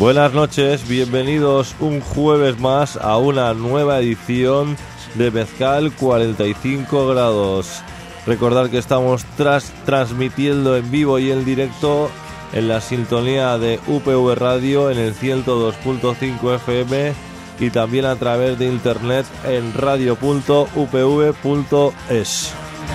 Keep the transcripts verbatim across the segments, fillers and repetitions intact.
Buenas noches, bienvenidos un jueves más a una nueva edición de Mezcal cuarenta y cinco grados. Recordad que estamos tras, transmitiendo en vivo y en directo en la sintonía de U P V Radio en el ciento dos punto cinco F M y también a través de internet en radio punto u p v punto es.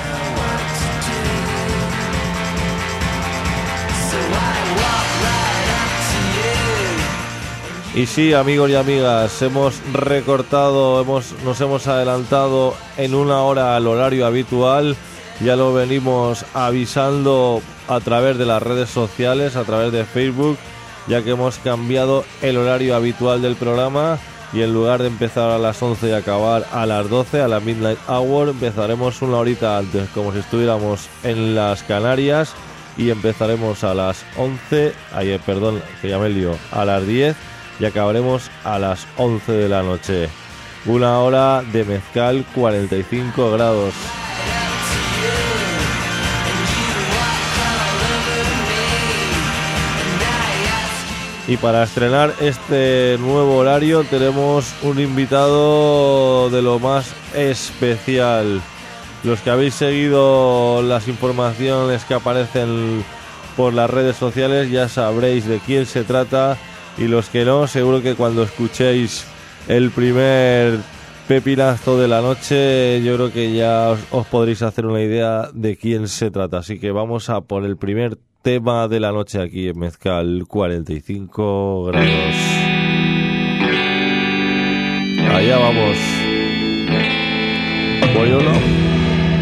Y sí, amigos y amigas, hemos recortado, hemos, nos hemos adelantado en una hora al horario habitual. Ya lo venimos avisando a través de las redes sociales, a través de Facebook, ya que hemos cambiado el horario habitual del programa y en lugar de empezar a las once y acabar a las doce, a la Midnight Hour, empezaremos una horita antes, como si estuviéramos en las Canarias, y empezaremos a las once, ay, perdón, que ya me lío, a las diez y acabaremos a las once de la noche. Una hora de mezcal cuarenta y cinco grados. Y para estrenar este nuevo horario tenemos un invitado de lo más especial. Los que habéis seguido las informaciones que aparecen por las redes sociales ya sabréis de quién se trata, y los que no, seguro que cuando escuchéis el primer pepinazo de la noche yo creo que ya os, os podréis hacer una idea de quién se trata. Así que vamos a por el primer tema de la noche aquí en Mezcal cuarenta y cinco grados. Allá vamos. ¿Voy o no?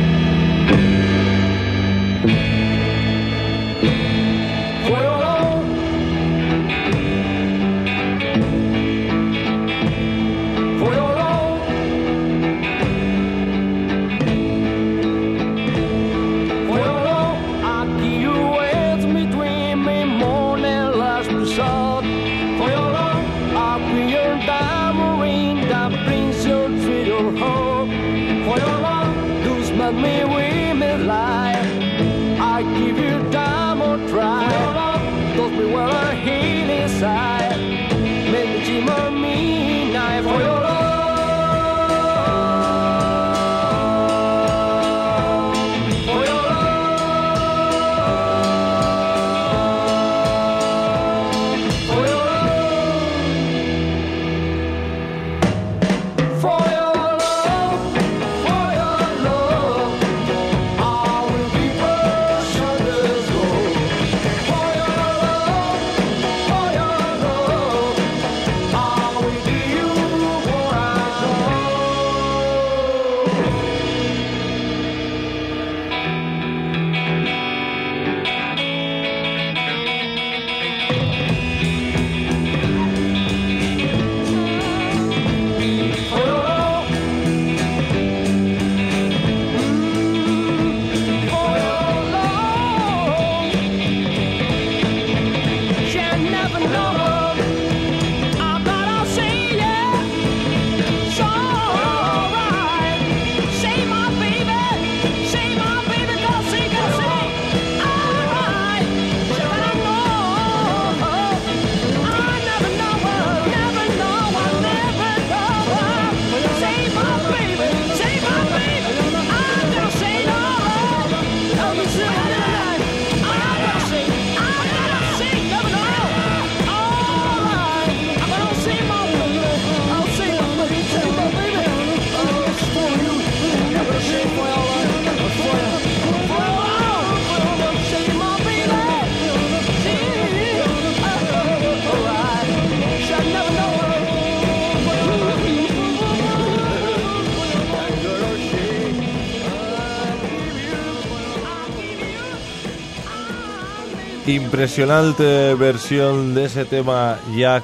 Impresionante versión de ese tema ya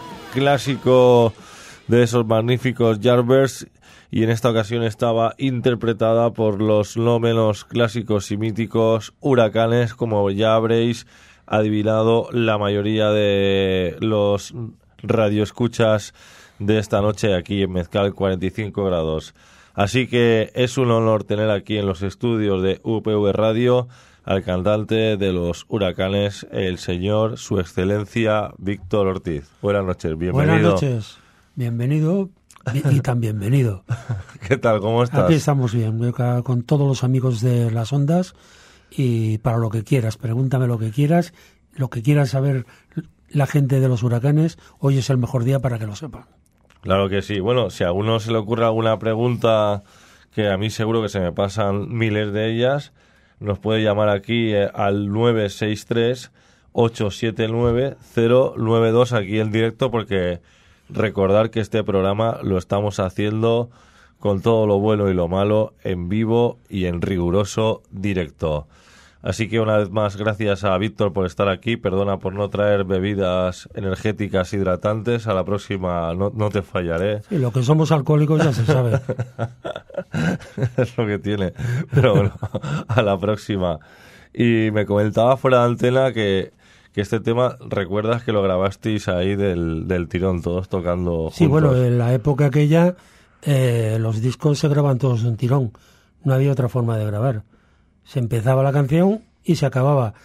clásico de esos magníficos Yardbirds, y en esta ocasión estaba interpretada por los no menos clásicos y míticos Huracanes, como ya habréis adivinado la mayoría de los radioescuchas de esta noche aquí en Mezcal cuarenta y cinco grados. Así que es un honor tener aquí en los estudios de U P V Radio al cantante de Los Huracanes, el señor, su excelencia, Víctor Ortiz. Buenas noches, bienvenido. Buenas noches, bienvenido y, y tan bienvenido. ¿Qué tal, cómo estás? Aquí estamos bien, con todos los amigos de las ondas, y para lo que quieras, pregúntame lo que quieras, lo que quieras saber la gente de Los Huracanes, hoy es el mejor día para que lo sepan. Claro que sí. Bueno, si a alguno se le ocurre alguna pregunta, que a mí seguro que se me pasan miles de ellas, nos puede llamar aquí eh, al nueve seis tres, ocho siete nueve, cero nueve dos aquí en directo, porque recordar que este programa lo estamos haciendo con todo lo bueno y lo malo en vivo y en riguroso directo. Así que una vez más, gracias a Víctor por estar aquí. Perdona por no traer bebidas energéticas hidratantes. A la próxima no, no te fallaré. Sí, lo que somos alcohólicos ya se sabe. Es lo que tiene. Pero bueno, a la próxima. Y me comentaba fuera de antena que, que este tema, recuerdas que lo grabasteis ahí del, del tirón, todos tocando juntos. Sí, bueno, en la época aquella eh, los discos se graban todos de un tirón. No había otra forma de grabar. Se empezaba la canción y se acababa.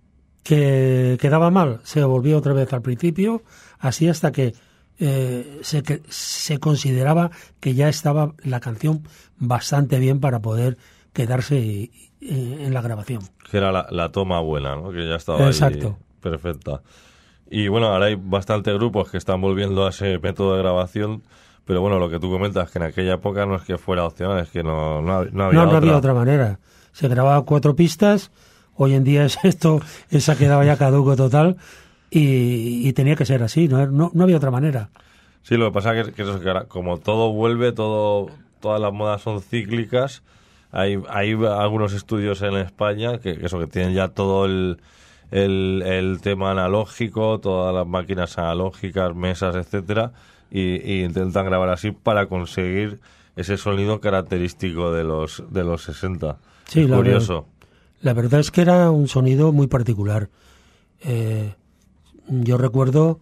Que quedaba mal, se volvía otra vez al principio, así hasta que eh, se, que se consideraba que ya estaba la canción bastante bien para poder quedarse en, en la grabación. Que era la, la toma buena, ¿no? Que ya estaba Exacto. Ahí perfecta. Y bueno, ahora hay bastantes grupos que están volviendo a ese método de grabación, pero bueno, lo que tú comentas, que en aquella época no es que fuera opcional, es que no, no, no había no, otra. No había otra manera. Se grababa cuatro pistas, hoy en día es esto, esa quedaba ya caduco total, y, y tenía que ser así, no, no, no había otra manera. Sí, lo que pasa es que, que, eso, que ahora, como todo vuelve, todo todas las modas son cíclicas, hay, hay algunos estudios en España que, que eso que tienen ya todo el, el, el tema analógico, todas las máquinas analógicas, mesas, etcétera, y, y intentan grabar así para conseguir ese sonido característico de los de los sesenta. Sí, es la curioso. Verdad, la verdad es que era un sonido muy particular. Eh, yo recuerdo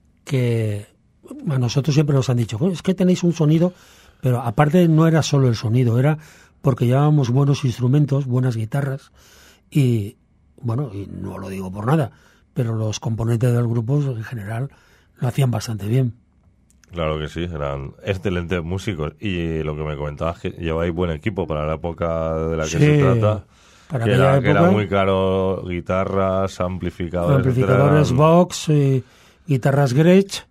que a nosotros siempre nos han dicho, es que tenéis un sonido, pero aparte no era solo el sonido, era porque llevábamos buenos instrumentos, buenas guitarras, y bueno, y no lo digo por nada, pero los componentes del grupo en general lo hacían bastante bien. Claro que sí, eran excelentes músicos, y lo que me comentabas que lleváis buen equipo para la época de la que sí, se trata, para que, era, época, que era muy caro, guitarras, amplificadores, amplificadores eran... Vox, eh, guitarras Gretsch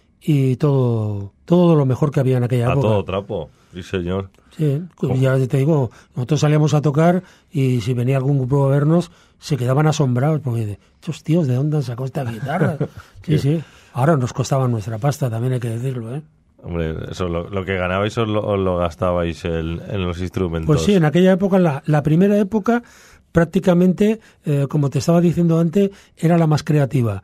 y todo todo lo mejor que había en aquella a época. A todo trapo, sí señor. Sí, pues ya te digo, nosotros salíamos a tocar y si venía algún grupo a vernos se quedaban asombrados porque, estos tíos, ¿de dónde han sacado esta guitarra? Sí, sí. Ahora nos costaba nuestra pasta, también hay que decirlo, ¿eh? Hombre, eso lo, lo que ganabais os lo, os lo gastabais en, en los instrumentos. Pues sí, en aquella época, la, la primera época, prácticamente, eh, como te estaba diciendo antes, era la más creativa.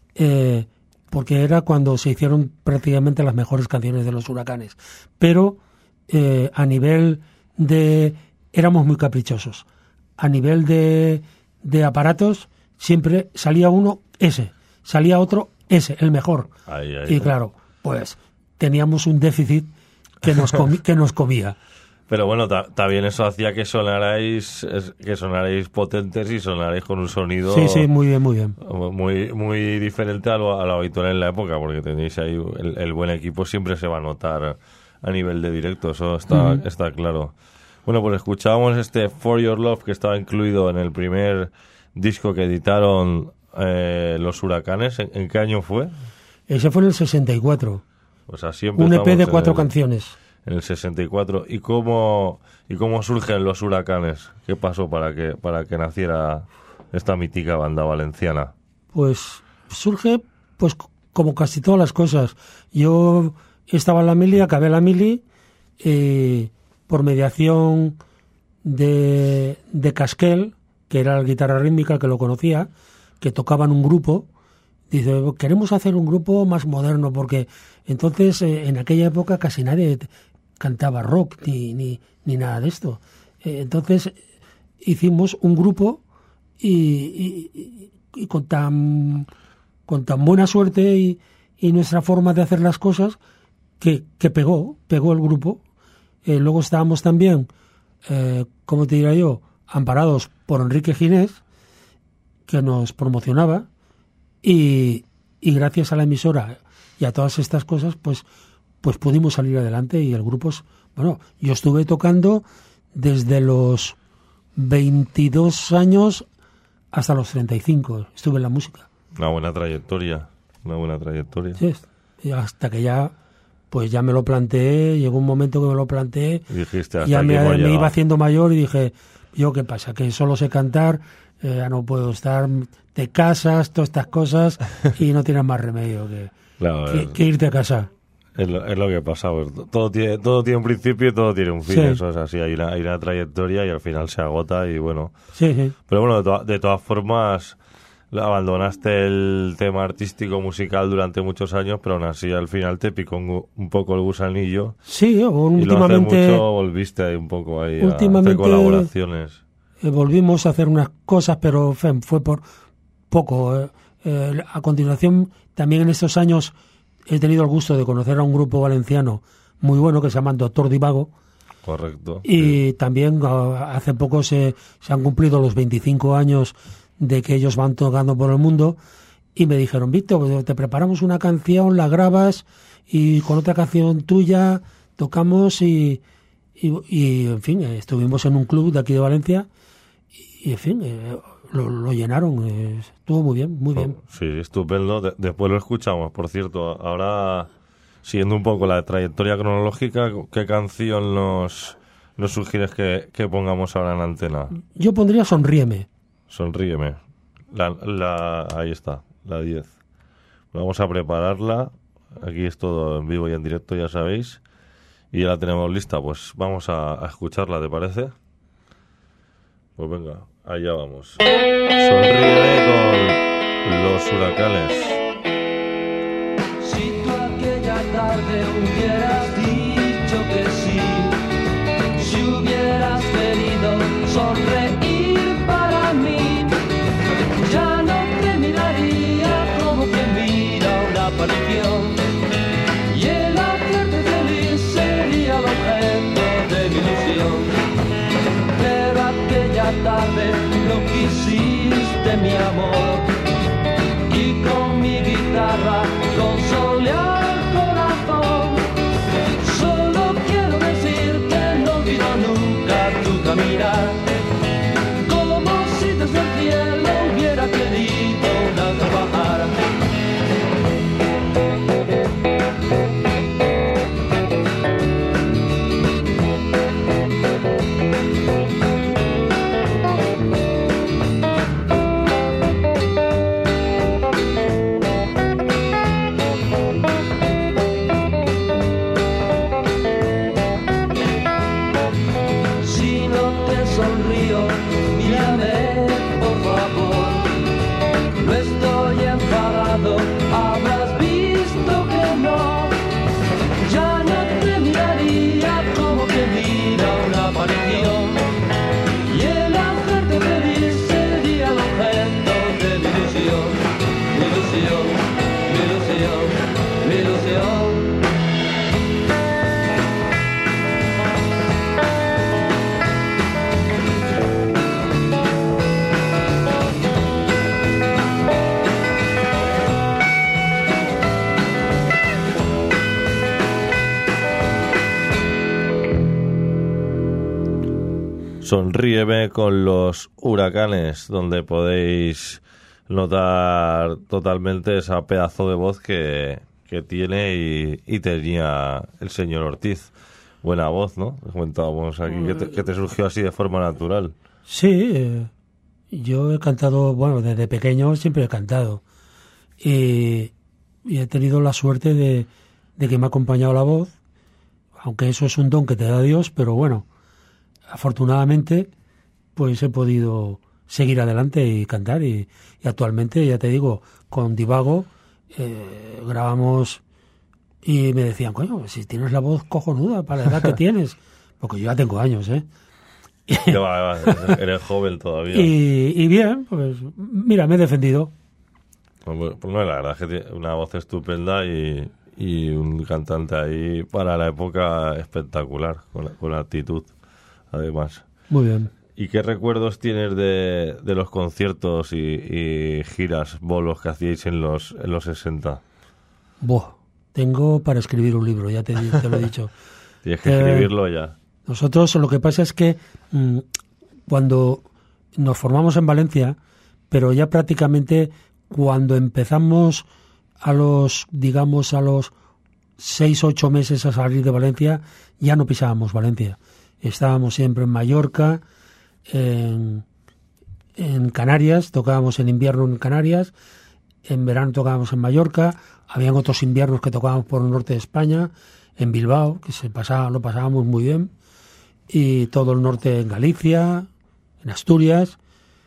Eh, porque era cuando se hicieron prácticamente las mejores canciones de Los Huracanes. Pero eh, a nivel de... éramos muy caprichosos. A nivel de, de aparatos, siempre salía uno, ese. Salía otro, ese, el mejor. Ahí, ahí, y claro, pues teníamos un déficit que nos, comi- que nos comía. Pero bueno, ta- también eso hacía que sonarais que sonarais potentes y sonarais con un sonido... Sí, sí, muy bien, muy bien. Muy, muy diferente a lo, a lo habitual en la época, porque tenéis ahí el, el buen equipo, siempre se va a notar a nivel de directo, eso está, uh-huh. está claro. Bueno, pues escuchábamos este For Your Love, que estaba incluido en el primer disco que editaron eh, Los Huracanes. ¿En, ¿En qué año fue? Ese fue en el sesenta y cuatro. Pues así un E P de cuatro el, canciones. En el sesenta y cuatro. ¿Y cómo, y cómo surgen Los Huracanes? ¿Qué pasó para que, para que naciera esta mítica banda valenciana? Pues surge pues como casi todas las cosas. Yo estaba en la mili, acabé la mili, eh, por mediación de, de Casquel, que era la guitarra rítmica, que lo conocía, que tocaba en un grupo. Dice, queremos hacer un grupo más moderno, porque entonces eh, en aquella época casi nadie cantaba rock ni, ni, ni nada de esto. Eh, entonces hicimos un grupo y, y, y con tan con tan buena suerte y, y nuestra forma de hacer las cosas que, que pegó, pegó el grupo. Eh, luego estábamos también, eh, ¿cómo te diría yo?, amparados por Enrique Ginés, que nos promocionaba, y, y gracias a la emisora y a todas estas cosas, pues, pues pudimos salir adelante y el grupo, bueno, yo estuve tocando desde los veintidós años hasta los treinta y cinco, estuve en la música. Una buena trayectoria, una buena trayectoria. Sí, y hasta que ya, pues ya me lo planteé, llegó un momento que me lo planteé, y dijiste, hasta ya aquí me, hemos me llegado. iba haciendo mayor y dije, ¿yo qué pasa? Que solo sé cantar, eh, ya no puedo estar, te casas, todas estas cosas, y no tienes más remedio que, Claro, que, es, que irte a casa. es, lo, es lo que pasa. Pues, todo, tiene, todo tiene un principio y todo tiene un fin. Sí. Eso es así. Hay una, hay una trayectoria y al final se agota y bueno. Sí, sí. Pero bueno, de, to- de todas formas, abandonaste el tema artístico musical durante muchos años, pero aún así al final te picó un, un poco el gusanillo. Sí, Y lo hace últimamente mucho volviste ahí un poco ahí a últimamente- hacer colaboraciones. eh, volvimos a hacer unas cosas, pero fe, fue por poco. eh. Eh, a continuación, también en estos años he tenido el gusto de conocer a un grupo valenciano muy bueno que se llama Doctor Divago. Correcto. Y Sí. también ah, hace poco se, se han cumplido los veinticinco años de que ellos van tocando por el mundo y me dijeron, Víctor, te preparamos una canción, la grabas y con otra canción tuya tocamos y, y, y en fin, estuvimos en un club de aquí de Valencia y, en fin, eh, lo, lo llenaron, eh, estuvo muy bien, muy bien. Sí, estupendo. De- después lo escuchamos, por cierto. Ahora, siguiendo un poco la trayectoria cronológica, ¿qué canción nos, nos sugieres que, que pongamos ahora en antena? Yo pondría Sonríeme. Sonríeme. La, la, ahí está, la diez. Vamos a prepararla. Aquí es todo en vivo y en directo, ya sabéis. Y ya la tenemos lista, pues vamos a, a escucharla, ¿te parece? Pues venga, allá vamos. Sonríeme con Los Huracanes. Si tú aquella tarde hubieras dicho que sí, si hubieras querido sonreír para mí, ya no te miraría como quien mira una aparición, y el hacerte feliz sería el objeto de mi ilusión. Pero aquella tarde no quisiste mi amor, y con mi guitarra consolé al corazón. Solo quiero decir que no olvido nunca tu caminar, como si desde el cielo hubiera querido una trabajar. Si no te sonrío, mírame por favor. No estoy enfadado, habrás visto que no. Ya no te miraría como que mira una aparición, y el hacerte feliz sería el objeto de mi ilusión. Mi ilusión, mi ilusión, mi ilusión. Sonríeme con Los Huracanes, donde podéis notar totalmente esa pedazo de voz que, que tiene y, y tenía el señor Ortiz. Buena voz, ¿no? Comentábamos aquí que te, que te surgió así de forma natural. Sí, eh, yo he cantado, bueno, desde pequeño siempre he cantado. Y, y he tenido la suerte de, de que me ha acompañado la voz, aunque eso es un don que te da Dios, pero bueno, afortunadamente, pues he podido seguir adelante y cantar. Y, y actualmente, ya te digo, con Divago eh, grabamos y me decían, coño, si tienes la voz cojonuda para la edad que tienes, porque yo ya tengo años, ¿eh? Que va, va, eres joven todavía. Y, y bien, pues mira, me he defendido. Pues, pues no, la verdad es que tiene una voz estupenda y, y un cantante ahí para la época espectacular, con, con actitud, además. Muy bien. ¿Y qué recuerdos tienes de, de los conciertos y, y giras, bolos que hacíais en los en los sesenta? Buah, tengo para escribir un libro, ya te, te lo he dicho. Tienes que escribirlo eh, ya. Nosotros lo que pasa es que mmm, cuando nos formamos en Valencia, pero ya prácticamente cuando empezamos a los, digamos, a los seis, ocho meses a salir de Valencia, ya no pisábamos Valencia. Estábamos siempre en Mallorca, en, en Canarias, tocábamos en invierno en Canarias, en verano tocábamos en Mallorca, habían otros inviernos que tocábamos por el norte de España, en Bilbao, que se pasaba, lo pasábamos muy bien, y todo el norte en Galicia, en Asturias,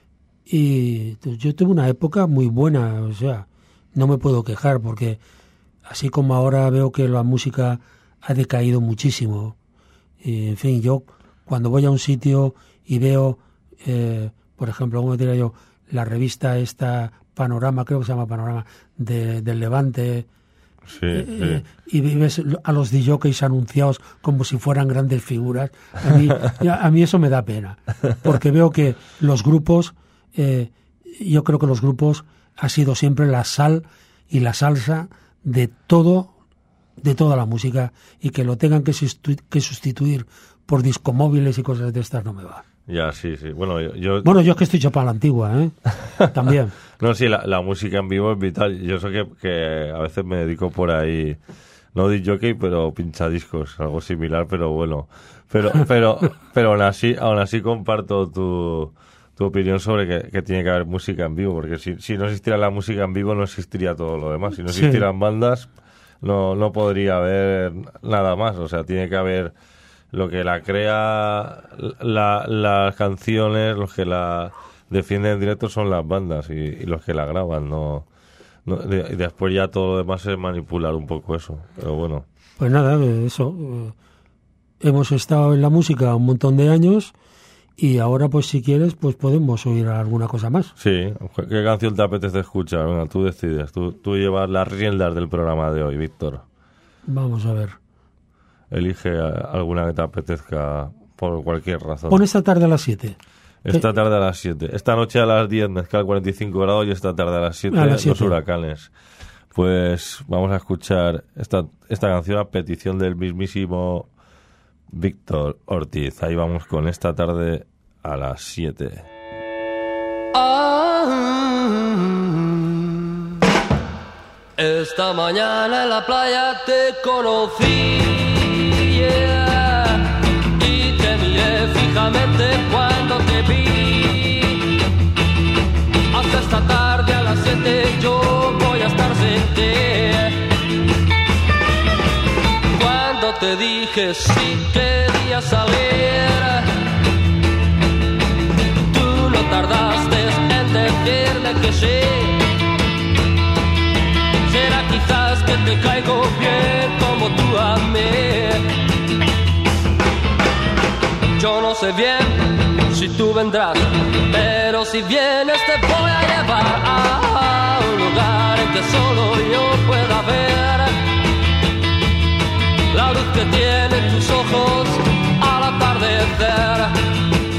y yo tuve una época muy buena, o sea, no me puedo quejar, porque así como ahora veo que la música ha decaído muchísimo, y, en fin, yo cuando voy a un sitio y veo, eh, por ejemplo, como diría yo, la revista esta Panorama, creo que se llama Panorama, de, del Levante, sí, eh, sí. y ves a los D Js anunciados como si fueran grandes figuras, a mí, a mí eso me da pena, porque veo que los grupos, eh, yo creo que los grupos ha sido siempre la sal y la salsa de todo, de toda la música, y que lo tengan que, sustitu- que sustituir por discomóviles y cosas de estas no me va. Ya, sí, sí. Bueno, yo... yo... Bueno, yo es que estoy hecho para la antigua, ¿eh? También. No, sí, la, la música en vivo es vital. Yo sé que, que a veces me dedico por ahí, no disc jockey, pero pinchadiscos, algo similar, pero bueno. Pero pero pero aún así, aún así comparto tu, tu opinión sobre que, que tiene que haber música en vivo, porque si, si no existiera la música en vivo no existiría todo lo demás. Si no existieran sí. bandas, no, no podría haber nada más. O sea, tiene que haber lo que la crea, la, las canciones, los que la defienden en directo son las bandas y, y los que la graban, no, no y después ya todo lo demás es manipular un poco eso, pero bueno. Pues nada, eso, eh, hemos estado en la música un montón de años y ahora pues si quieres pues podemos oír alguna cosa más. Sí, ¿qué canción te apetece escuchar? Venga, tú decides, tú, tú llevas las riendas del programa de hoy, Víctor. Vamos a ver. Elige alguna que te apetezca por cualquier razón. Pon esta tarde a las siete. Esta tarde a las siete. Esta noche a las diez, mezcal cuarenta y cinco grados, y esta tarde a las siete, los huracanes. Pues vamos a escuchar esta, esta canción a petición del mismísimo Víctor Ortiz. Ahí vamos con esta tarde a las siete. Ah, esta mañana en la playa te conocí, yeah, y te miré fijamente cuando te vi. Hasta esta tarde a las siete yo voy a estar sin ti. Cuando te dije si querías salir, tú no tardaste en decirme que sí. Será quizás que te caigo bien como tú a mí. Yo no sé bien si tú vendrás, pero si vienes te voy a llevar a un lugar en que solo yo pueda ver la luz que tienen tus ojos al atardecer.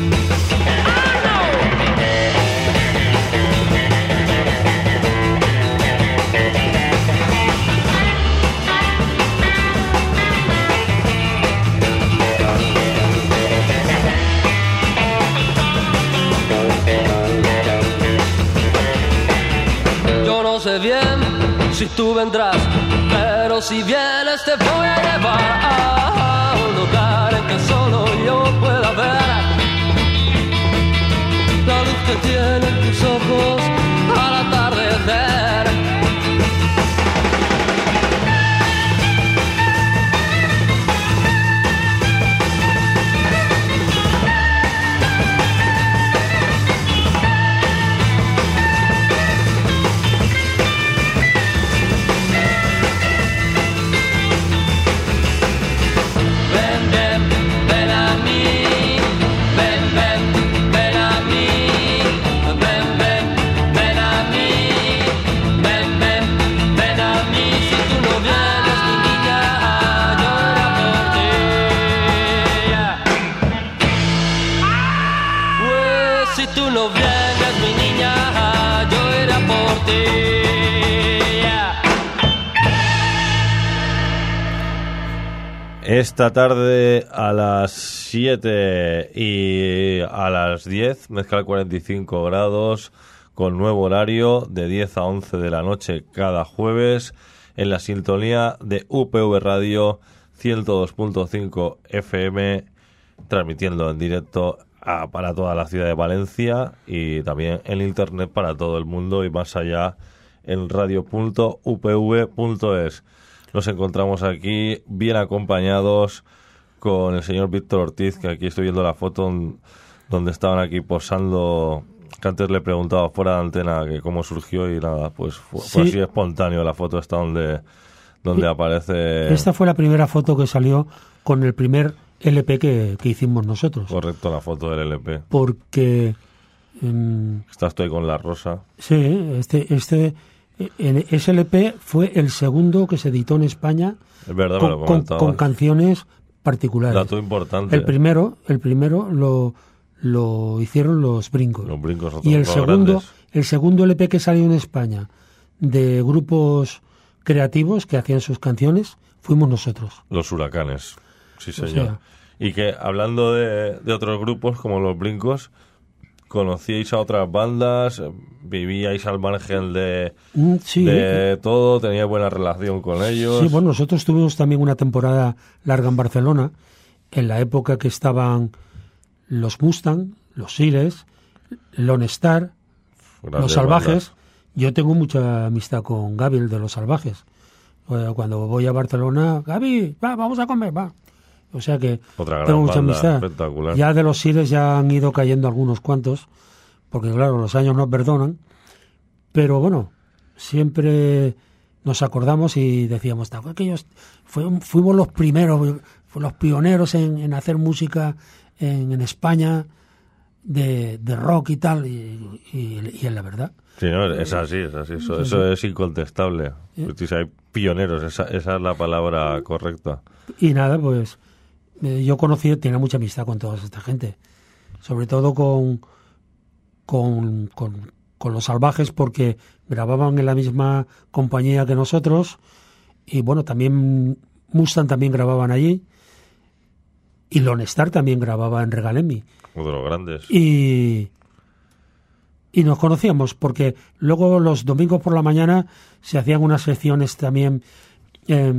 No sé bien si tú vendrás, pero si vienes te voy a llevar a un lugar en que solo yo pueda ver la luz que tienen tus ojos al atardecer. Ven, ven, ven a mí, ven, ven, eras mi niña, yo era por ti. Esta tarde a las siete y a las diez, mezcla cuarenta y cinco grados, con nuevo horario de diez a once de la noche cada jueves, en la sintonía de U P V Radio ciento dos punto cinco F M, transmitiendo en directo a, para toda la ciudad de Valencia y también en internet para todo el mundo y más allá en radio punto u p v punto es. Nos encontramos aquí bien acompañados con el señor Víctor Ortiz, que aquí estoy viendo la foto donde estaban aquí posando, que antes le preguntaba fuera de antena que cómo surgió y nada, pues fue, sí. fue así espontáneo. La foto está donde, donde aparece... Esta fue la primera foto que salió con el primer L P que, que hicimos nosotros. Correcto, la foto del L P. Porque... Um, Estás tú ahí con la rosa. Sí, este... este En ese L P fue el segundo que se editó en España. Es verdad, con, me lo con, con canciones particulares. Dato importante. El primero, el primero lo, lo hicieron los Brincos. Los Brincos y el segundo, grandes. el segundo L P que salió en España de grupos creativos que hacían sus canciones fuimos nosotros. Los Huracanes, sí señor. O sea, y que hablando de, de otros grupos como los Brincos, ¿conocíais a otras bandas? ¿Vivíais al margen de, sí. de todo? ¿Teníais buena relación con ellos? Sí, bueno, nosotros tuvimos también una temporada larga en Barcelona, en la época que estaban los Mustang, los Sires, Lone Star, Grandes los Salvajes. bandas. Yo tengo mucha amistad con Gaby, el de los Salvajes. Cuando voy a Barcelona, Gaby, va, vamos a comer, va. O sea que Otra gran tengo mucha banda, amistad. Espectacular. Ya de los Sires ya han ido cayendo algunos cuantos, porque claro, los años no perdonan. Pero bueno, siempre nos acordamos y decíamos, fue que ellos fue, fuimos los primeros, los pioneros en, en hacer música en, en España de, de rock y tal, y, y, y es la verdad. Sí, no, es así, es así. Eso, eso es incontestable. Sí. Hay pioneros, esa, esa es la palabra correcta. Y nada, pues eh, yo conocí, tenía mucha amistad con toda esta gente, sobre todo con, con, con, con los Salvajes, porque grababan en la misma compañía que nosotros, y bueno, también Mustang también grababan allí, y Lone Star también grababa en Regalemi. Uno de los grandes. Y, y nos conocíamos, porque luego los domingos por la mañana se hacían unas secciones también eh,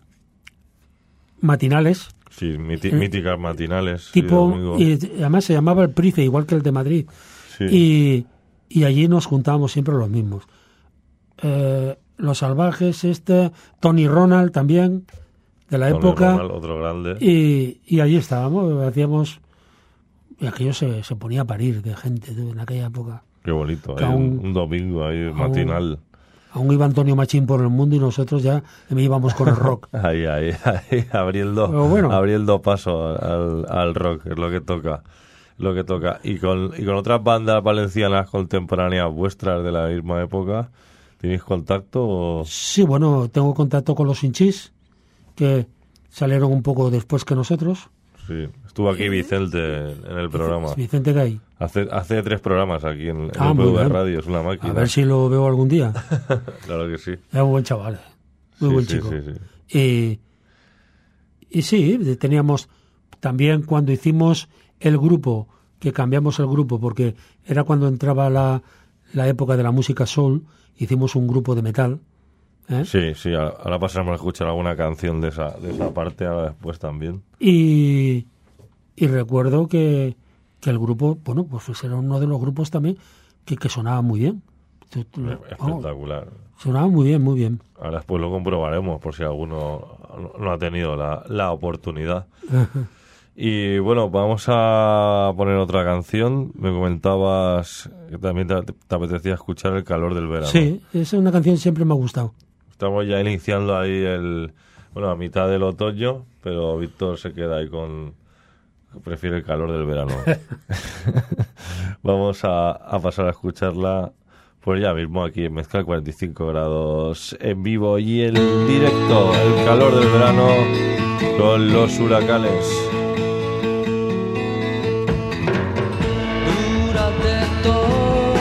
matinales. Sí, miti- míticas matinales. Tipo, sí, y además se llamaba El Price, igual que el de Madrid. Sí. Y, y allí nos juntábamos siempre los mismos. Eh, los Salvajes, este, Tony Ronald también, de la Tony época. Ronald, otro grande. Y, y allí estábamos, hacíamos... Y aquello se, se ponía a parir de gente ¿tú? En aquella época. Qué bonito, Que ¿eh? aún- un, un domingo ahí matinal. Aún iba Antonio Machín por el mundo y nosotros ya me íbamos con el rock. Ahí, ahí, ahí, abriendo, Pero bueno. abriendo paso al, al rock, es lo que toca. Lo que toca. Y con, y con otras bandas valencianas contemporáneas vuestras de la misma época, ¿tenéis contacto? O... Sí, bueno, tengo contacto con los Hinchis, que salieron un poco después que nosotros. Sí, estuvo aquí Vicente en el programa. Vicente Gay. Hace, hace tres programas aquí en, en Ah, U P muy V bien. Radio, es una máquina. A ver si lo veo algún día. Claro que sí. Es un buen chaval, eh. muy Sí, buen sí, chico. sí, sí. Y, y sí, teníamos también cuando hicimos el grupo, que cambiamos el grupo porque era cuando entraba la, la época de la música soul, hicimos un grupo de metal. ¿eh? Sí, sí, ahora pasamos a escuchar alguna canción de esa, de esa parte, ahora después también. Y, y recuerdo que, que el grupo, bueno, pues era uno de los grupos también que, que sonaba muy bien. Espectacular. Vamos, sonaba muy bien, muy bien. Ahora después lo comprobaremos por si alguno no ha tenido la, la oportunidad. Y bueno, vamos a poner otra canción. Me comentabas que también te, te apetecía escuchar El calor del verano. Sí, esa es una canción que siempre me ha gustado. Estamos ya iniciando ahí el, bueno, a mitad del otoño, pero Víctor se queda ahí con, prefiere el calor del verano. Vamos a, a pasar a escucharla pues ya mismo aquí en Mezcal cuarenta y cinco grados en vivo y en directo. El calor del verano con los Huracanes. Durante todo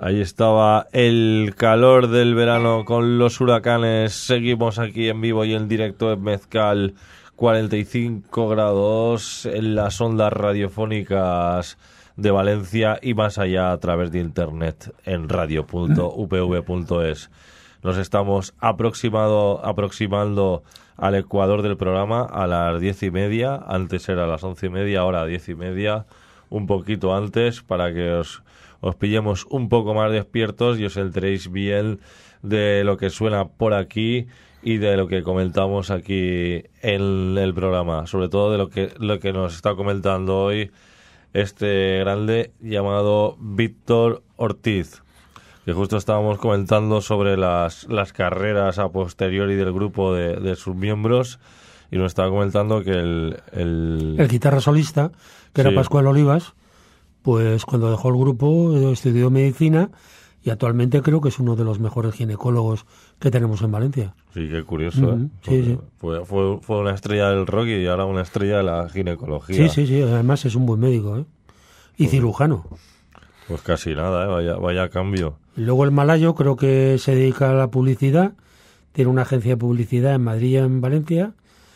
Ahí estaba el calor del verano con los huracanes. Seguimos aquí en vivo y en directo en Mezcal, cuarenta y cinco grados en las ondas radiofónicas de Valencia y más allá a través de internet en radio punto u p v punto es. Nos estamos aproximado, aproximando al ecuador del programa a las diez y media. Antes era a las once y media, ahora a diez y media, un poquito antes, para que os... os pillemos un poco más despiertos y os enteréis bien de lo que suena por aquí y de lo que comentamos aquí en el programa, sobre todo de lo que lo que nos está comentando hoy este grande llamado Víctor Ortiz, que justo estábamos comentando sobre las, las carreras a posteriori del grupo de, de sus miembros, y nos estaba comentando que el... El, el guitarra solista, que sí. era Pascual Olivas, pues cuando dejó el grupo estudió medicina y actualmente creo que es uno de los mejores ginecólogos que tenemos en Valencia. Sí, qué curioso. Uh-huh. ¿eh? Sí, sí. Fue, fue, fue una estrella del rock y ahora una estrella de la ginecología. Sí, sí, sí. Además es un buen médico, ¿eh? Y pues, cirujano. Pues casi nada, ¿eh? Vaya, vaya cambio. Y luego el malayo creo que se dedica a la publicidad. Tiene una agencia de publicidad en Madrid y en Valencia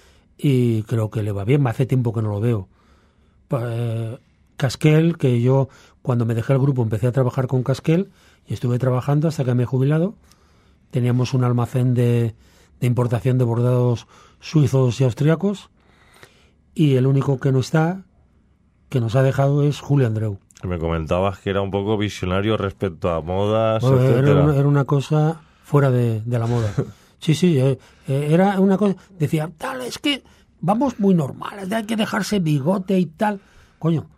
y creo que le va bien. Hace tiempo que no lo veo. Pues, Casquel, que yo cuando me dejé el grupo empecé a trabajar con Casquel y estuve trabajando hasta que me he jubilado. Teníamos un almacén de, de importación de bordados suizos y austriacos y el único que no está, que nos ha dejado, es Julio Andreu. Me comentabas que era un poco visionario respecto a modas, bueno, etcétera. Era una, era una cosa fuera de, de la moda. Sí, sí, eh, eh, era una cosa... Decía, tal, es que vamos muy normales, hay que dejarse bigote y tal. Coño,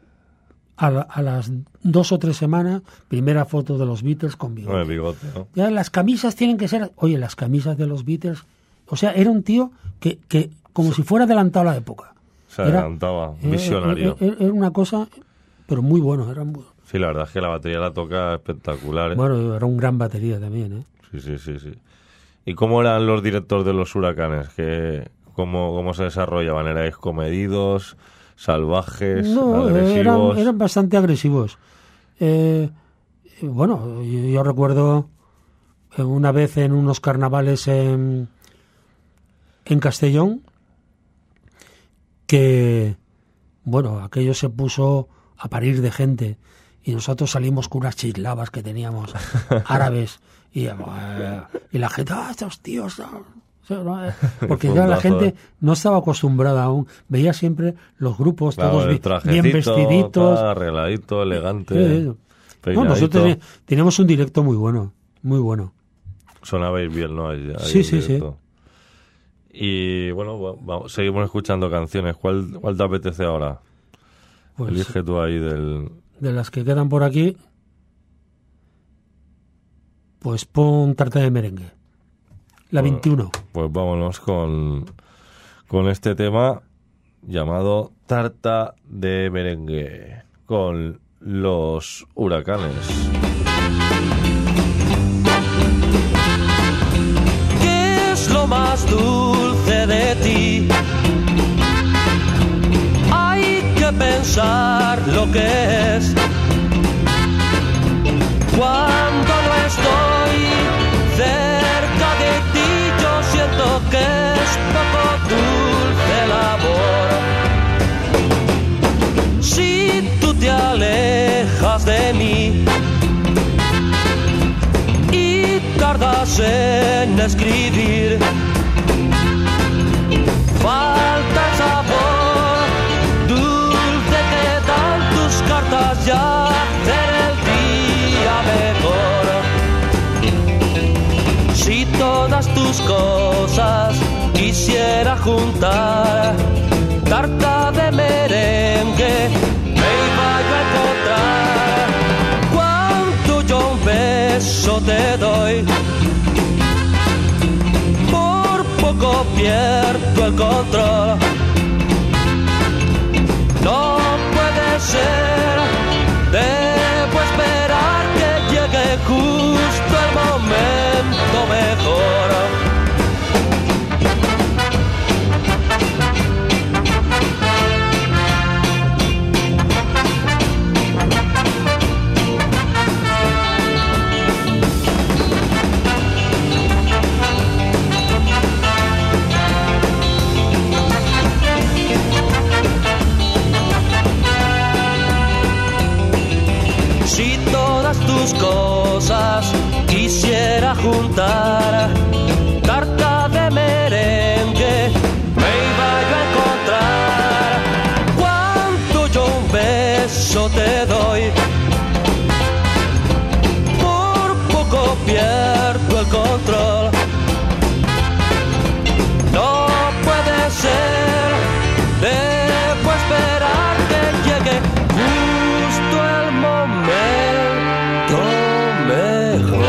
A, la, a las dos o tres semanas, primera foto de los Beatles con bigote. No, bigote, ¿no? Ya las camisas tienen que ser... Oye, las camisas de los Beatles... O sea, era un tío que, que como si fuera adelantado a la época. Se adelantaba, era, visionario. Era, era una cosa, pero muy bueno. Era muy... Sí, la verdad es que la batería la toca espectacular, ¿eh? Bueno, era un gran batería también, ¿eh? Sí, sí, sí, sí. ¿Y cómo eran los directores de los Huracanes? ¿Qué, cómo, ¿Cómo se desarrollaban? ¿Erais comedidos, salvajes, no, agresivos? Eran, eran bastante agresivos. Eh, bueno, yo, yo recuerdo una vez en unos carnavales en, en Castellón que, bueno, aquello se puso a parir de gente y nosotros salimos con unas chislabas que teníamos árabes y, y la gente, ah, estos tíos... No. Porque ya la gente no estaba acostumbrada aún, veía siempre los grupos claro, todos bien vestiditos, tal, arregladito, elegante, sí, no, nosotros teníamos un directo muy bueno, muy bueno. Sonabais bien, ¿no? Ahí, ahí sí, sí, sí. Y bueno, vamos, seguimos escuchando canciones. ¿Cuál, cuál te apetece ahora? Pues, elige tú ahí del... De las que quedan por aquí, pues pon Tarta de Merengue. La bueno, veintiuno. Pues vámonos con, con este tema llamado Tarta de Merengue, con los Huracanes. ¿Qué es lo más dulce de ti? Hay que pensar lo que es. Cuando no estoy cerca de ti, yo siento que es poco dulce el amor. Si tú te alejas de mí y tardas en escribir, falta el sabor dulce que dan tus cartas ya en el día mejor. Si todas tus cosas quisiera juntar, tarta de merengue me iba yo a encontrar. Cuando yo un beso te doy, por poco pierdo el control. No puede ser, debo esperar que llegue justo el momento mejor. gustar. Tarta de merengue me iba yo a encontrar. Cuando yo un beso te doy, por poco pierdo el control. No puede ser, debo esperar que llegue justo el momento mejor.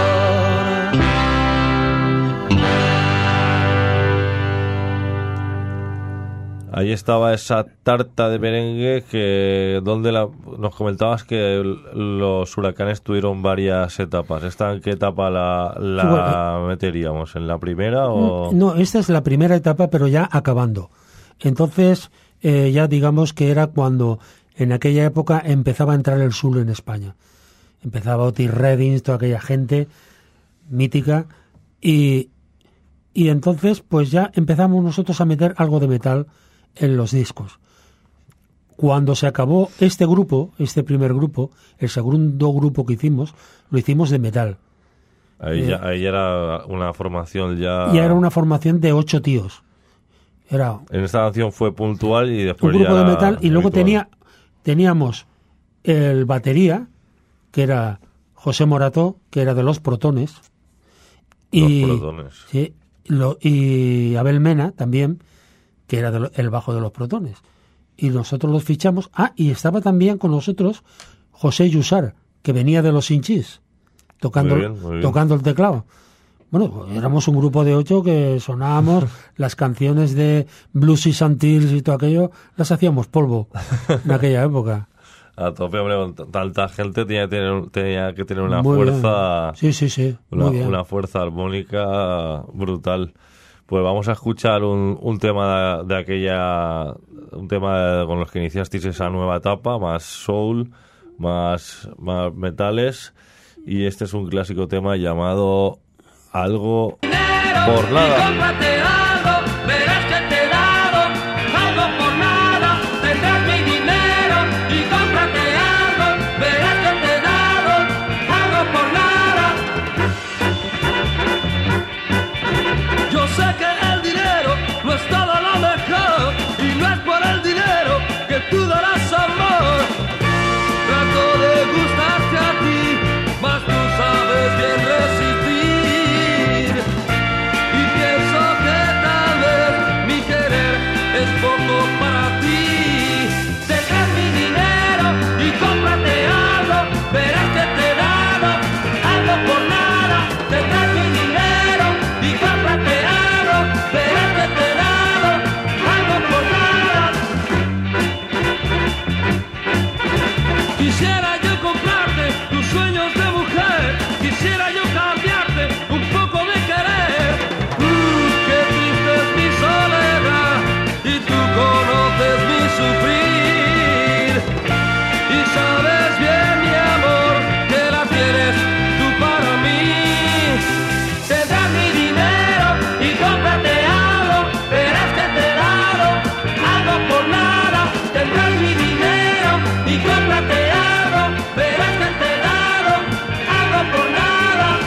Ahí estaba esa tarta de merengue que donde la, nos comentabas que el, los Huracanes tuvieron varias etapas. ¿Esta en qué etapa la, la Sí, bueno, meteríamos? ¿En la primera o...? No, esta es la primera etapa, pero ya acabando. Entonces, eh, ya digamos que era cuando en aquella época empezaba a entrar el soul en España. Empezaba Otis Redding, toda aquella gente mítica, y, y entonces pues ya empezamos nosotros a meter algo de metal en los discos. Cuando se acabó este grupo, este primer grupo, el segundo grupo que hicimos, lo hicimos de metal. Ahí, Eh, ya, ahí era una formación ya... Y era una formación de ocho tíos. Era En esta canción fue puntual y después un grupo ya de metal y luego habitual. tenía teníamos el batería, que era José Morató, que era de Los Protones, y, Los Protones. sí, lo, y Abel Mena también, que era de lo- el bajo de Los Protones. Y nosotros los fichamos. Ah, y estaba también con nosotros José Yusar, que venía de Los Hinchís, tocando, Muy bien, muy bien. tocando el teclado. Bueno, pues éramos un grupo de ocho que sonábamos las canciones de Blues y Santills y todo aquello, las hacíamos polvo en aquella época. A tope, hombre, con t- tanta gente tenía que tener, tenía que tener una Muy bien. fuerza... Sí, sí, sí. Una, Muy bien. una fuerza armónica brutal. Pues vamos a escuchar un, un tema de, de aquella, un tema con los que iniciasteis esa nueva etapa, más soul, más, más metales, y este es un clásico tema llamado Algo por Nada. Cómprate algo, verás que te he dado algo por nada. Tendrás mi dinero y cómprate algo, verás que te he dado algo por nada. Yo sé que el dinero no es todo lo mejor y no es por el dinero que tú darás amor. Trato de gustarte a ti, mas tú sabes bien resistir. Y pienso que tal vez mi querer es poco para ti. Tendrás mi dinero y cómprate algo, verás que te he dado algo por nada. Tendrás mi dinero y cómprate algo, verás que te he dado algo por nada. Quisiera yo comprarte tus sueños de mujer, quisiera yo cambiarte un poco de querer. Uh, qué triste es mi soledad y tú conoces mi sufrir. Y sabes bien, mi amor, que la tienes tú para mí. Tendrás mi dinero y cómprate algo, verás que te he dado algo por nada. Tendrás mi dinero y cómprate algo, verás que te he dado algo por nada.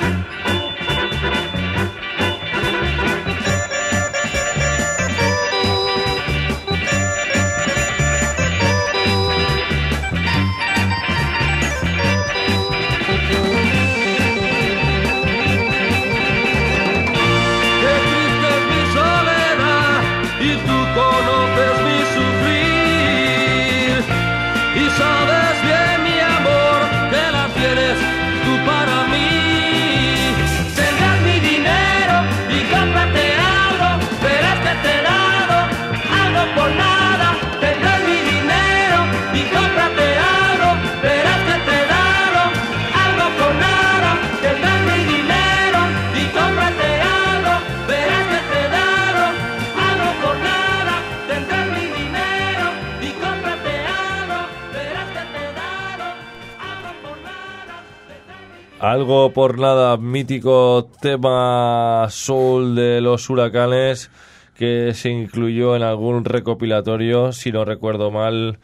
Qué triste es mi soledad y tú conoces mi sufrir. Y sabes bien, mi amor, que la tienes tú para mí. Tendrás mi dinero y cómprate algo, verás que te he dado algo por nada. Tendrás mi dinero y cómprate algo, verás que te he dado algo por nada. Tendrás mi dinero y cómprate algo, verás que te he dado algo por nada. Tendrás mi dinero y cómprate algo, verás que te he dado algo por nada. Algo por Nada, mítico tema soul de los Huracanes que se incluyó en algún recopilatorio, si no recuerdo mal,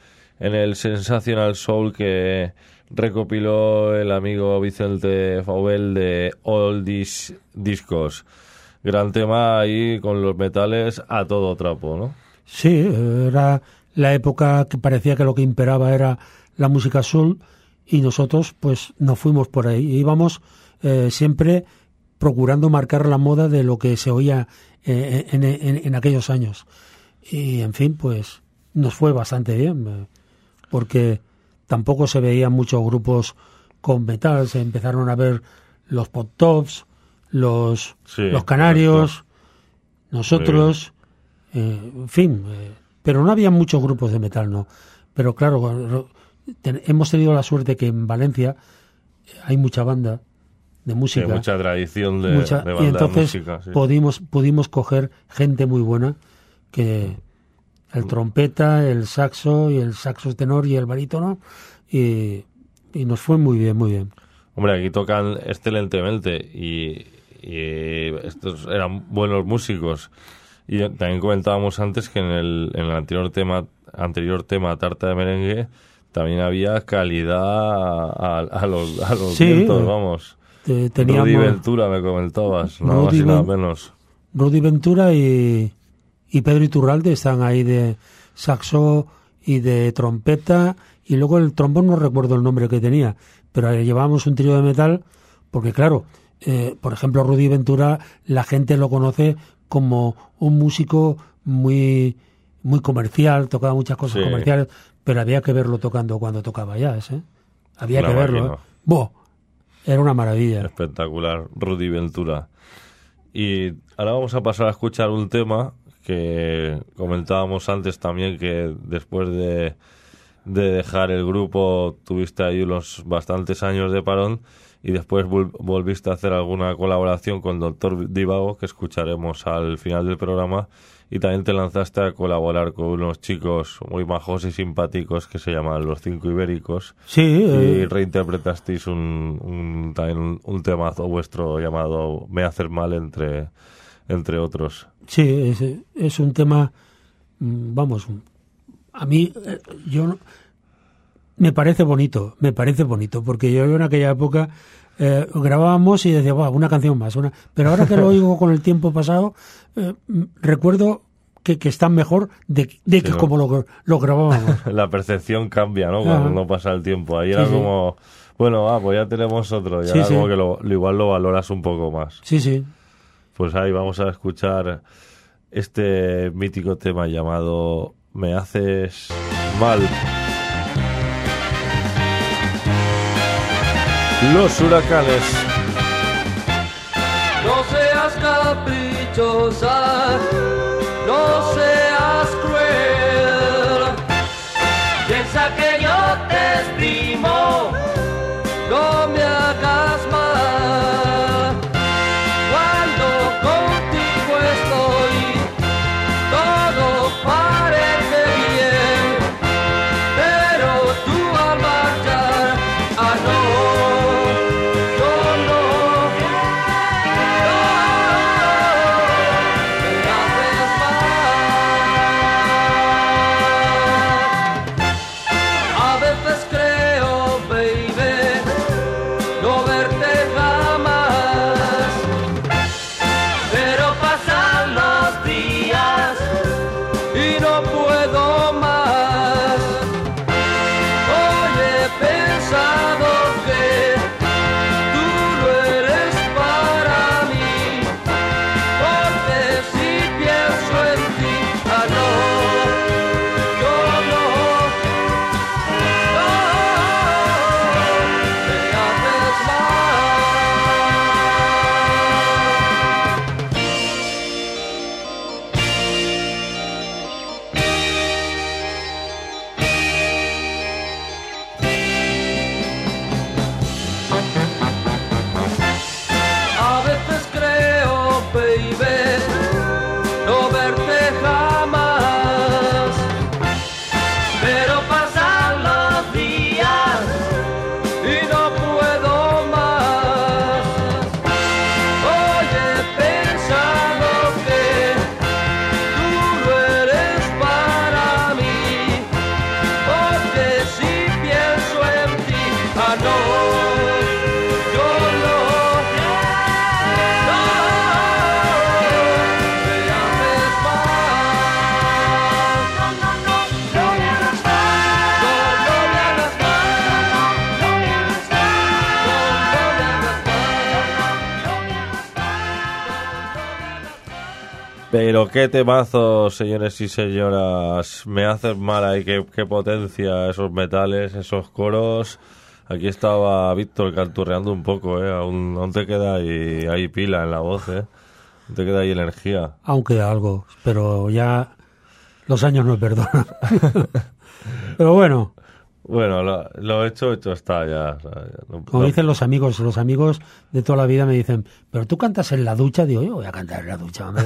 en el Sensational Soul que recopiló el amigo Vicente Faubel de All These Discos. Gran tema ahí con los metales a todo trapo, ¿no? Sí, era la época que parecía que lo que imperaba era la música soul y nosotros pues nos fuimos por ahí. Íbamos eh, siempre procurando marcar la moda de lo que se oía eh, en, en, en aquellos años. Y en fin, pues nos fue bastante bien, eh, porque tampoco se veían muchos grupos con metal. Se empezaron a ver los Pop Tops, los, sí, los Canarios, nosotros, eh, en fin, eh, pero no había muchos grupos de metal, ¿no? Pero claro, ten, hemos tenido la suerte que en Valencia hay mucha banda de música. Sí, mucha tradición de, mucha, de banda y entonces de música. Sí. Pudimos, pudimos coger gente muy buena, que el trompeta, el saxo, y el saxo tenor y el barítono, y, y nos fue muy bien, muy bien. Hombre, aquí tocan excelentemente y, y estos eran buenos músicos. Y también comentábamos antes que en el, en el anterior tema, anterior tema Tarta de Merengue, también había calidad a, a los, a los sí, vientos, vamos. Te, teníamos Rudy Ventura me comentabas, nada Rudy más y nada Ben, menos. Rudy Ventura y, y Pedro Iturralde están ahí de saxo y de trompeta, y luego el trombón no recuerdo el nombre que tenía, pero llevábamos un trío de metal, porque claro, eh, por ejemplo, Rudy Ventura, la gente lo conoce como un músico muy muy comercial, tocaba muchas cosas sí. comerciales, pero había que verlo tocando cuando tocaba jazz, ¿eh? Había Una que verlo, máquina. ¿eh? ¡Buah! Era una maravilla. Espectacular, Rudy Ventura. Y ahora vamos a pasar a escuchar un tema que comentábamos antes también, que después de, de dejar el grupo tuviste ahí unos bastantes años de parón y después vol- volviste a hacer alguna colaboración con Doctor Divago, que escucharemos al final del programa, y también te lanzaste a colaborar con unos chicos muy majos y simpáticos que se llaman Los Cinco Ibéricos. Sí. Y Eh, reinterpretasteis un, un, también un, un temazo vuestro llamado Me Haces Mal, entre, entre otros. sí, es, es un tema, vamos, a mí, eh, yo no- me parece bonito, me parece bonito, porque yo en aquella época eh, grabábamos y decía, "Buah, una canción más, una", pero ahora que lo oigo con el tiempo pasado, eh, recuerdo que, que están mejor de, de Sí, que ¿no? como lo, lo grabábamos. La percepción cambia, ¿no? Cuando Ajá. no pasa el tiempo. Ahí Sí, era sí. como, bueno, ah, pues ya tenemos otro. Y Sí, ahora sí. como que lo, lo igual lo valoras un poco más. Sí, sí. Pues ahí vamos a escuchar este mítico tema llamado Me Haces Mal. Los Huracanes. No seas caprichosa, no seas cruel. Piensa que yo te estimo, no me hagas mal. Cuando contigo estoy, todo parece bien, pero tú al marchar, ah no. No, no, no, me haces Pero qué temazo, señores y señoras. Me hacen mal ahí, qué, qué potencia esos metales, esos coros. Aquí estaba Víctor canturreando un poco, ¿eh? Aún, aún te queda ahí, ahí pila en la voz, ¿eh? Aún te queda ahí energía. Aún queda algo, pero ya los años no perdonan. Pero bueno. Bueno, lo, lo hecho, hecho está ya. O sea, ya no, Como no. dicen los amigos, los amigos de toda la vida me dicen, pero tú cantas en la ducha. Digo, yo voy a cantar en la ducha, hombre.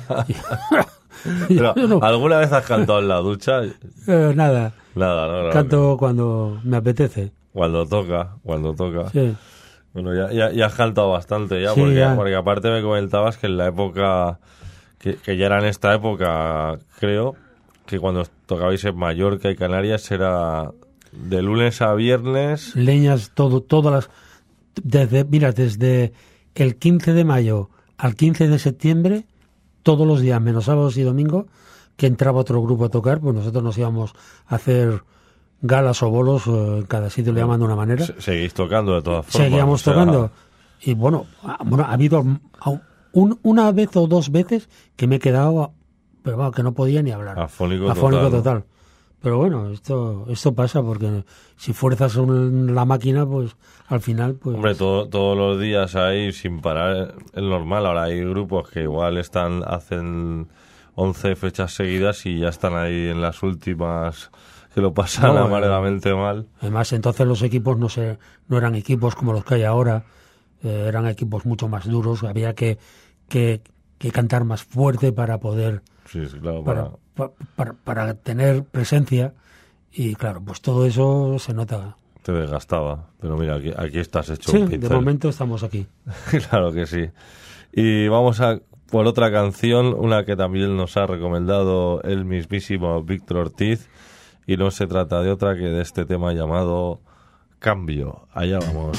Pero, Yo no. ¿alguna vez has cantado en la ducha? Eh, nada, Nada, no, no. canto cuando me apetece. Cuando toca, cuando toca. Sí. Bueno, ya, ya, ya has cantado bastante ya, Sí, porque, ya. porque aparte me comentabas que en la época, que, que ya era en esta época, creo, que cuando tocabais en Mallorca y Canarias era de lunes a viernes. Leñas, todo, todas las... Desde, mira, desde el quince de mayo al quince de septiembre, todos los días, menos sábados y domingos, que entraba otro grupo a tocar, pues nosotros nos íbamos a hacer galas o bolos, eh, en cada sitio le llaman de una manera. Se- Seguís tocando de todas formas. Seguíamos o sea, tocando. Y bueno, ha- bueno, ha habido un- una vez o dos veces que me he quedado, pero bueno, que no podía ni hablar. Afónico Afónico total. total. Pero bueno, esto esto pasa porque si fuerzas un- la máquina, pues al final, pues... Hombre, todo, todos los días ahí sin parar es normal. Ahora hay grupos que igual están hacen once fechas seguidas y ya están ahí en las últimas, que lo pasan No, amargamente mal. Además, entonces los equipos no se, no eran equipos como los que hay ahora, eh, eran equipos mucho más duros, había que, que, que cantar más fuerte para poder, Sí, sí, claro. para, para- pa- para, para tener presencia, y claro, pues todo eso se nota. Te desgastaba. Pero mira, aquí, aquí estás hecho Sí, un de pincel. momento estamos aquí. Claro que sí. Y vamos a por otra canción, una que también nos ha recomendado el mismísimo Víctor Ortiz, y no se trata de otra que de este tema llamado Cambio. Allá vamos.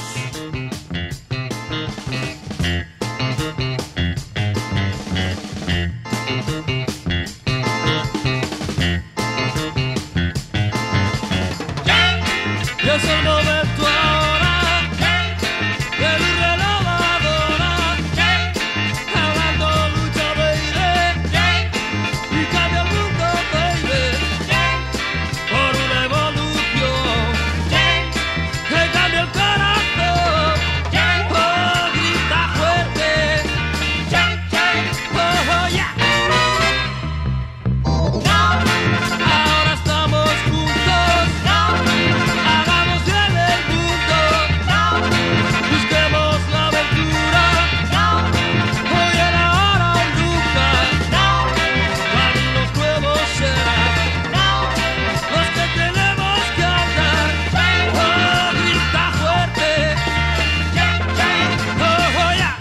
Y es el momento ahora de mi renovadora, hablando lucha, baby, y cambia el mundo, baby, por una evolución que cambia el corazón, oh, grita fuerte, oh, yeah. Ahora estamos juntos, hagamos bien el mundo, busquemos la aventura, hoy era ahora o nunca, caminos nuevos serán los que tenemos que andar, oh, grita fuerte, oh, oh, yeah.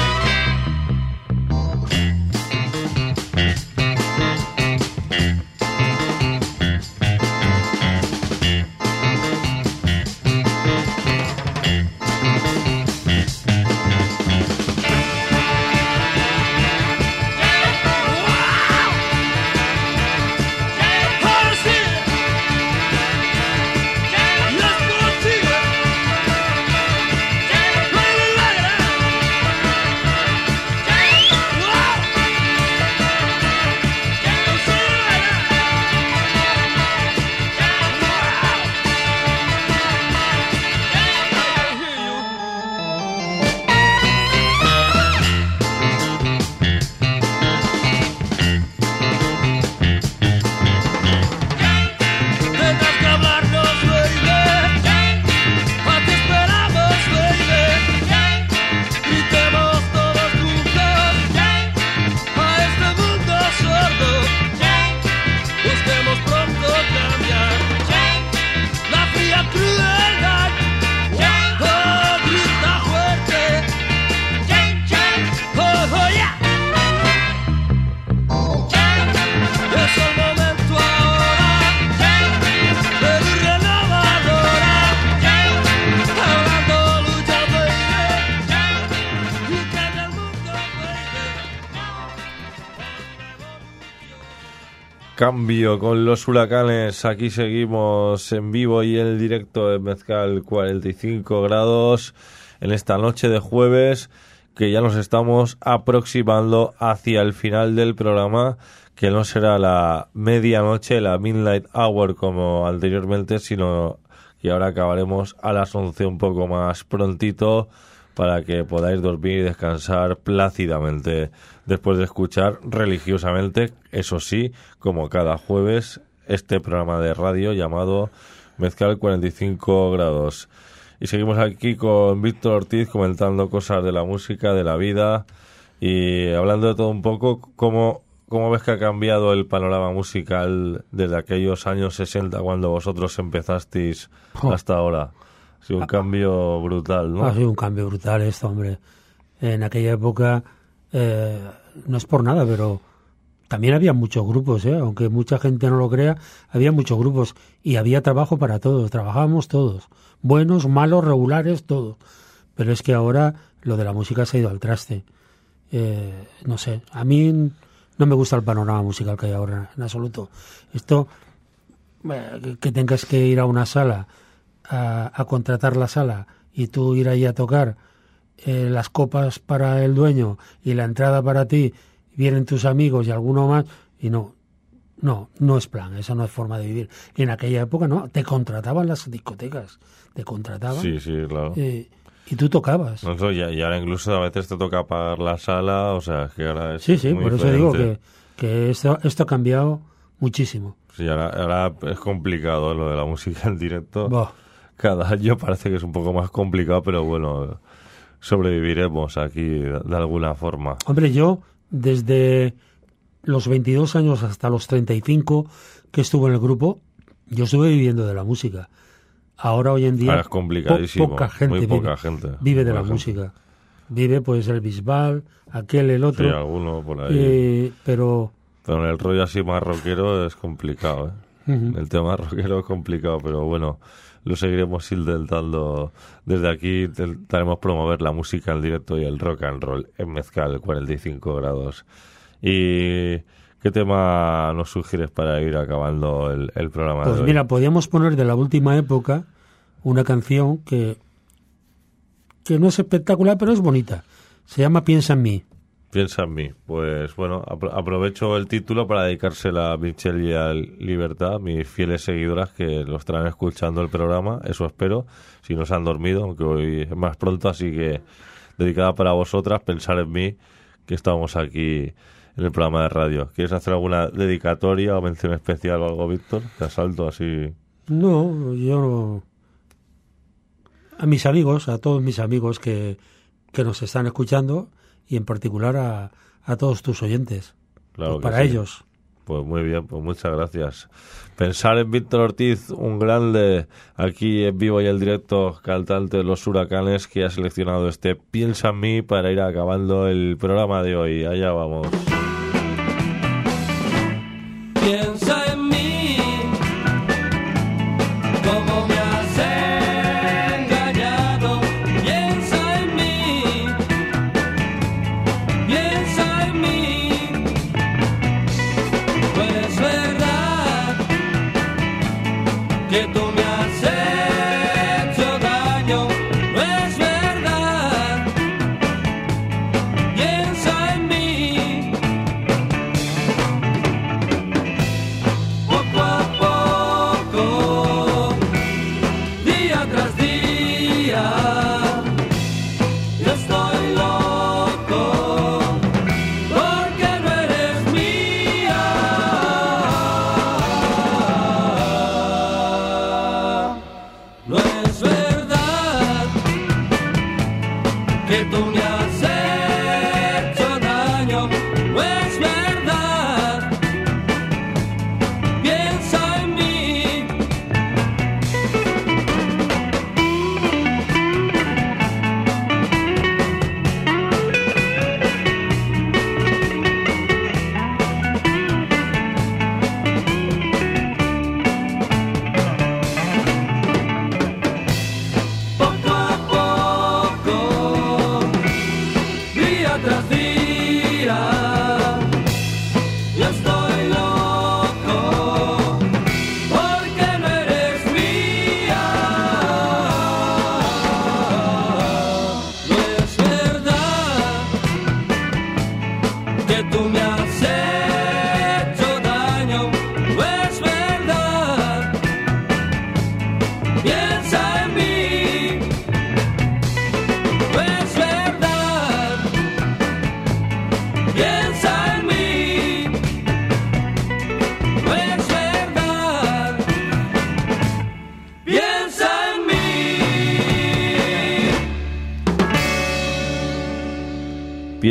Tendrás que hablarnos, baby, ¿a qué esperamos, baby? Gritemos todos juntos a este mundo sordo, busquemos pronto cambiar la fría crueldad, oh, grita fuerte, oh, oh, yeah. Es el momento ahora de mi renovadora, hablando lucha, baby, y cambia el mundo, Cambio con los huracanes. Aquí seguimos en vivo y en directo en Mezcal cuarenta y cinco grados en esta noche de jueves, que ya nos estamos aproximando hacia el final del programa, que no será la medianoche, la midnight hour como anteriormente, sino que ahora acabaremos a las once un poco más prontito para que podáis dormir y descansar plácidamente después de escuchar religiosamente, eso sí, como cada jueves, este programa de radio llamado Mezcal cuarenta y cinco grados. Y seguimos aquí con Víctor Ortiz comentando cosas de la música, de la vida y hablando de todo un poco. ¿Cómo, cómo ves que ha cambiado el panorama musical desde aquellos años sesenta cuando vosotros empezasteis Oh. hasta ahora? Ha sido un cambio brutal, ¿no? Ha sido un cambio brutal esto, hombre. En aquella época, eh, no es por nada, pero también había muchos grupos, ¿eh? Aunque mucha gente no lo crea, había muchos grupos y había trabajo para todos, trabajábamos todos, buenos, malos, regulares, todos. Pero es que ahora lo de la música se ha ido al traste. Eh, no sé, a mí no me gusta el panorama musical que hay ahora, en absoluto. Esto, eh, que tengas que ir a una sala, a, a contratar la sala y tú ir ahí a tocar eh, las copas para el dueño y la entrada para ti, vienen tus amigos y alguno más, y no, no, no es plan, esa no es forma de vivir. Y en aquella época no, te contrataban las discotecas, te contrataban. Sí, sí, claro. Eh, y tú tocabas. No sé, y, y ahora incluso a veces te toca pagar la sala, o sea, que ahora es Sí, sí, muy por eso diferente. digo que, que esto, esto ha cambiado muchísimo. Sí, ahora, ahora es complicado lo de la música en directo. Buah. Cada año parece que es un poco más complicado, pero bueno, sobreviviremos aquí de, de alguna forma. Hombre, yo desde los veintidós años hasta los treinta y cinco que estuve en el grupo, yo estuve viviendo de la música. Ahora, hoy en día, Ahora es complicadísimo, po- poca gente, muy poca vive, gente, vive de poca la gente. música. Vive pues el Bisbal, aquel, el Sí, otro. alguno por ahí. eh, pero Pero en el rollo así más rockero es complicado, ¿eh? Ujú. El tema rockero es complicado, pero bueno, lo seguiremos intentando. Desde aquí intentaremos promover la música en directo y el rock and roll en Mezcal cuarenta y cinco grados. ¿Y qué tema nos sugieres para ir acabando el, el programa Pues de hoy? mira, podíamos poner de la última época una canción que, que no es espectacular, pero es bonita. Se llama Piensa en mí. Piensa en mí. Pues bueno, apro- aprovecho el título para dedicársela a Michelle y a Libertad, mis fieles seguidoras que lo estarán escuchando el programa, eso espero, si no se han dormido, aunque hoy es más pronto, así que dedicada para vosotras, pensar en mí, que estamos aquí en el programa de radio. ¿Quieres hacer alguna dedicatoria o mención especial o algo, Víctor? Te asalto así. No, yo no. A mis amigos, a todos mis amigos que, que nos están escuchando y en particular a, a todos tus oyentes. Claro Pues que para sí. ellos. Pues muy bien, pues muchas gracias. Pensar en Víctor Ortiz, un grande aquí en vivo y en directo, cantante de Los Huracanes, que ha seleccionado este Piensa en mí para ir acabando el programa de hoy. Allá vamos. Piensa en mí, cómo me has engañado. Piensa en mí, piensa en mí. No es verdad que tú me has hecho daño. No es verdad. Piensa en mí.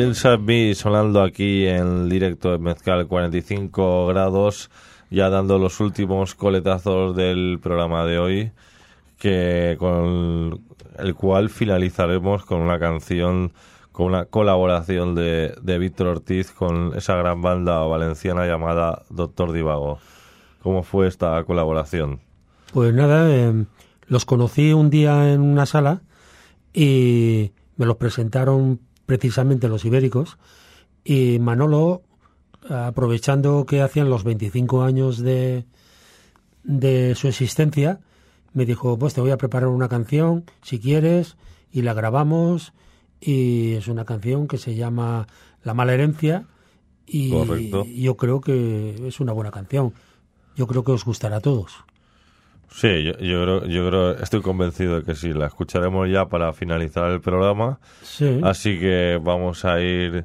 Save Me sonando aquí en directo en Mezcal cuarenta y cinco grados, ya dando los últimos coletazos del programa de hoy, que con el cual finalizaremos con una canción, con una colaboración de, de Víctor Ortiz con esa gran banda valenciana llamada Doctor Divago. ¿Cómo fue esta colaboración? Pues nada, eh, los conocí un día en una sala y me los presentaron precisamente los Ibéricos, y Manolo, aprovechando que hacían los veinticinco años de, de su existencia, me dijo, pues te voy a preparar una canción, si quieres, y la grabamos, y es una canción que se llama La mala herencia, y Correcto. yo creo que es una buena canción. Yo creo que os gustará a todos. Sí, yo, yo, creo, yo creo, estoy convencido de que sí, la escucharemos ya para finalizar el programa. Sí. Así que vamos a ir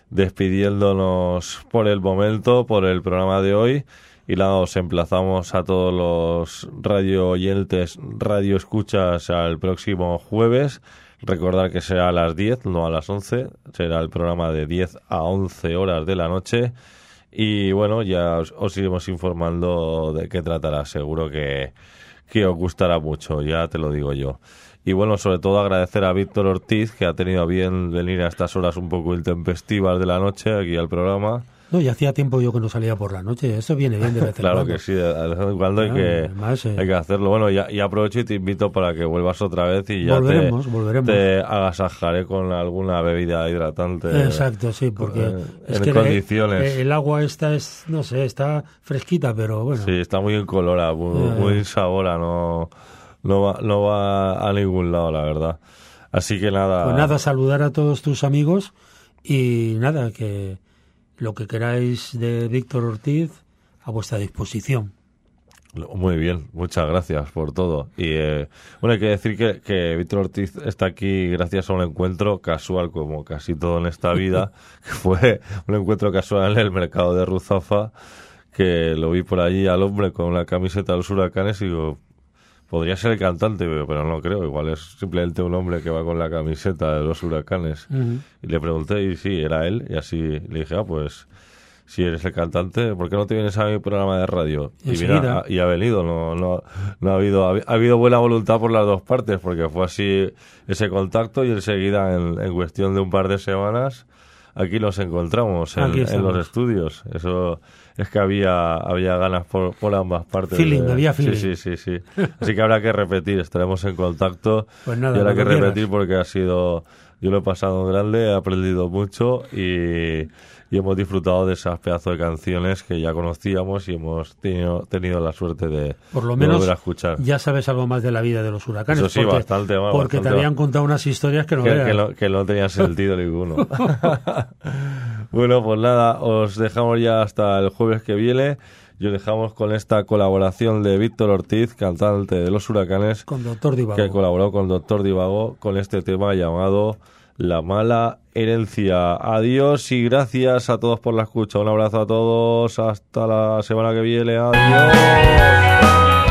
despidiéndonos por el momento, por el programa de hoy. Y nada, os emplazamos a todos los radio oyentes, radio escuchas al próximo jueves. Recordad que será a las diez, no a las once. Será el programa de diez a once horas de la noche. Y bueno, ya os, os iremos informando de qué tratará. Seguro que, que os gustará mucho, ya te lo digo yo. Y bueno, sobre todo agradecer a Víctor Ortiz, que ha tenido a bien venir a estas horas un poco intempestivas de la noche aquí al programa. No, y hacía tiempo yo que no salía por la noche. Eso viene bien de vez en Claro cuando. que sí, de vez en cuando hay, Ah, que, además, eh. hay que hacerlo. Bueno, ya, y aprovecho y te invito para que vuelvas otra vez y ya Volveremos, te, volveremos. te agasajaré con alguna bebida hidratante. Exacto, sí, porque eh, es en que condiciones. El, el agua esta es, no sé, está fresquita, pero bueno. Sí, está muy incolora, muy, Eh. muy insabora, no, no, va, no va a ningún lado, la verdad. Así que nada. Pues nada, saludar a todos tus amigos y nada, que lo que queráis de Víctor Ortiz a vuestra disposición. Muy bien, muchas gracias por todo. Y eh, bueno, hay que decir que, que Víctor Ortiz está aquí gracias a un encuentro casual, como casi todo en esta vida, que fue un encuentro casual en el mercado de Ruzafa, que lo vi por allí al hombre con una camiseta de los Huracanes y digo, podría ser el cantante, pero no creo, igual es simplemente un hombre que va con la camiseta de los Huracanes. Uh-huh. Y le pregunté y sí, era él, y así le dije, ah, pues si eres el cantante, ¿por qué no te vienes a mi programa de radio? Y, Enseguida. mira, y ha venido, no, no, no ha habido, ha, ha habido buena voluntad por las dos partes, porque fue así ese contacto y enseguida en, en cuestión de un par de semanas aquí nos encontramos en, Aquí en estamos. los estudios. Eso es que había había ganas por, por ambas partes. Feeling, de- había feeling. Sí, sí, sí, sí. Así que habrá que repetir, estaremos en contacto. Pues nada, y habrá que cuando repetir quieras. porque ha sido, yo lo he pasado grande, he aprendido mucho y, y hemos disfrutado de esas pedazos de canciones que ya conocíamos y hemos tenido, tenido la suerte de, Por lo de menos volver a escuchar. ya sabes algo más de la vida de los Huracanes. Eso sí, porque, bastante más, Porque bastante te habían más. contado unas historias que no que, veas. que no, que no tenía sentido ninguno. Bueno, pues nada, os dejamos ya hasta el jueves que viene y os dejamos con esta colaboración de Víctor Ortiz, cantante de Los Huracanes, Con Doctor Divago. que colaboró con Doctor Divago con este tema llamado La mala herencia. Adiós y gracias a todos por la escucha. Un abrazo a todos, hasta la semana que viene. Adiós.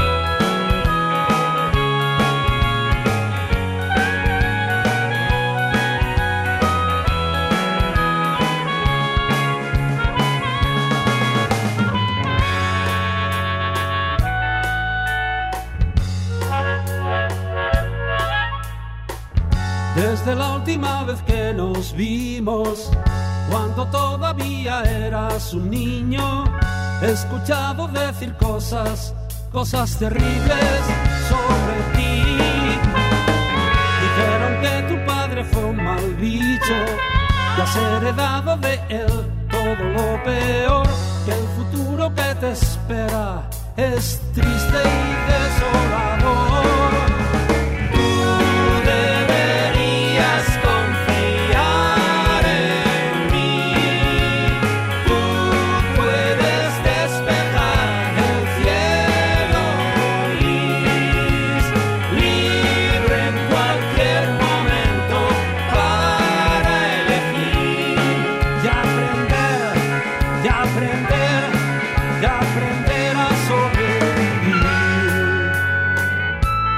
Desde la última vez que nos vimos, cuando todavía eras un niño, he escuchado decir cosas, cosas terribles sobre ti. Dijeron que tu padre fue un mal bicho, que has heredado de él todo lo peor, que el futuro que te espera es triste y desolador.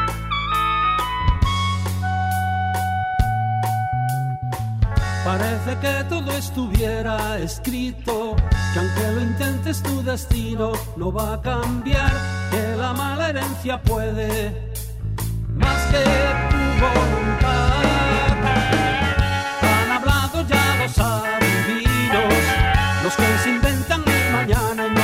Parece que todo estuviera escrito, que aunque lo intentes tu destino no va a cambiar, que la mala herencia puede más que tu voluntad. Han hablado ya los adivinos, los que se inventan el mañana y